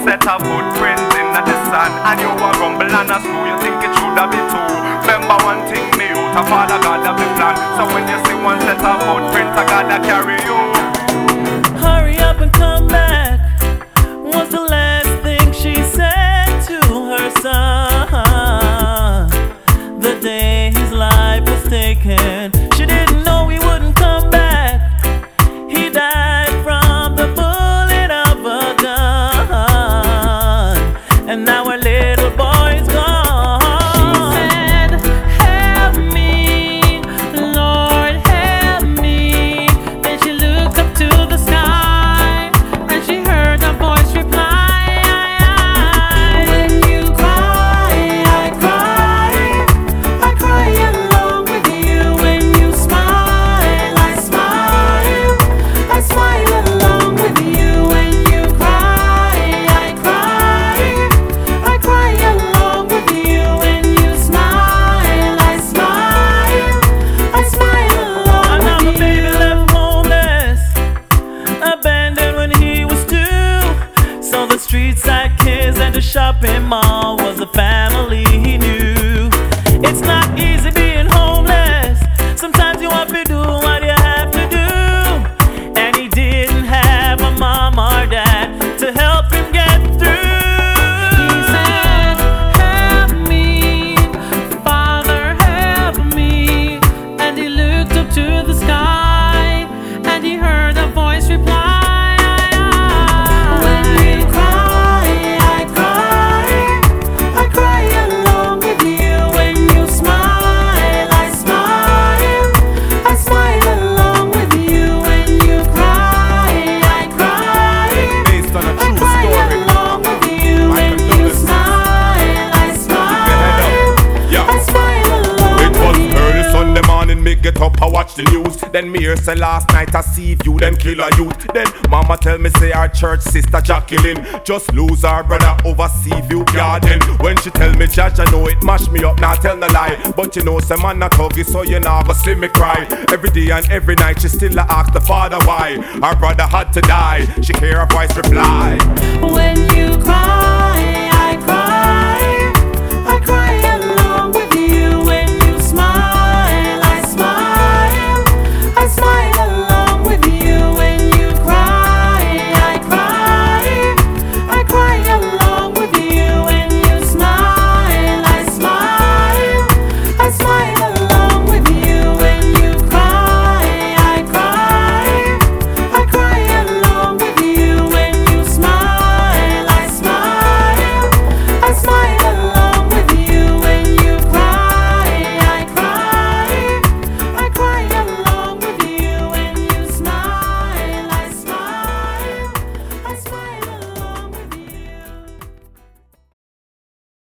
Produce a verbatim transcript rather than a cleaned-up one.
set of footprints in the sand, and you a rumble and a screw, you think it should have been two. Remember one thing, me out of Father God have the plan. So when you see one set of footprints, I gotta carry you. Hurry up and come back was the last thing she said to her son. The day his life was taken, she didn't know he wouldn't come back. He died from the bullet of a gun, and now her little boy's gone. She said, help me, Lord, help me. Then she looked up to the sky, and she heard a voice reply, when you cry, I cry, I cry along with you. When you smile, I smile, I smile along with you. When you cry, I cry, I cry along with you. When you smile, I smile, I smile along And now with the you. baby left homeless, abandoned when he was two. So the street side kids and the shopping mall was the family he knew. It's not easy being homeless. Sometimes you have to do what you have to do. And he didn't have a mom or dad to help him get through. He said, help me, Father, help me. And he looked up to the sky, and he heard a voice reply, when you cry, I cry, I cry along with you. When you smile, I smile, I smile along with you. When you cry, I cry, Based on a I true cry story. along with you. When Michael you Douglas. smile, I smile, Yeah. I smile along It was with you. early Sunday morning, me get up, I watch the news. Then me hear say last night I see you, them kill a youth. Then mama tell me say our church sister Jacqueline just lose her brother over Seaview Garden. When she tell me judge, I know it mash me up, nah tell no lie. But you know some man not huggy, so you nah go see me cry. Every day and every night she still a ask the father why her brother had to die. She hear her voice reply, When you cry,